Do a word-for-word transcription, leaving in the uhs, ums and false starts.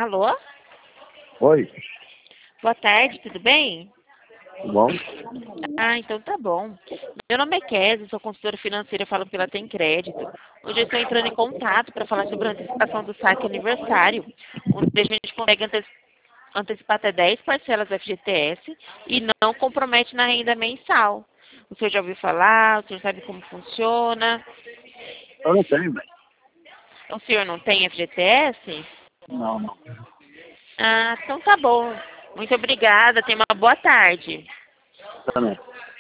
Alô? Oi, Boa tarde, tudo bem? tudo bom? Ah, então tá bom. Meu nome é Kézia, sou consultora financeira, falo pela Tem Crédito. Hoje eu estou entrando em contato para falar sobre a antecipação do saque aniversário, onde a gente consegue ante- antecipar até dez parcelas do F G T S e não compromete na renda mensal. O senhor já ouviu falar? O senhor sabe como funciona? Eu não tenho, velho. O senhor não tem F G T S? Não, não. Ah, então tá bom. Muito obrigada, tenha uma boa tarde. Também.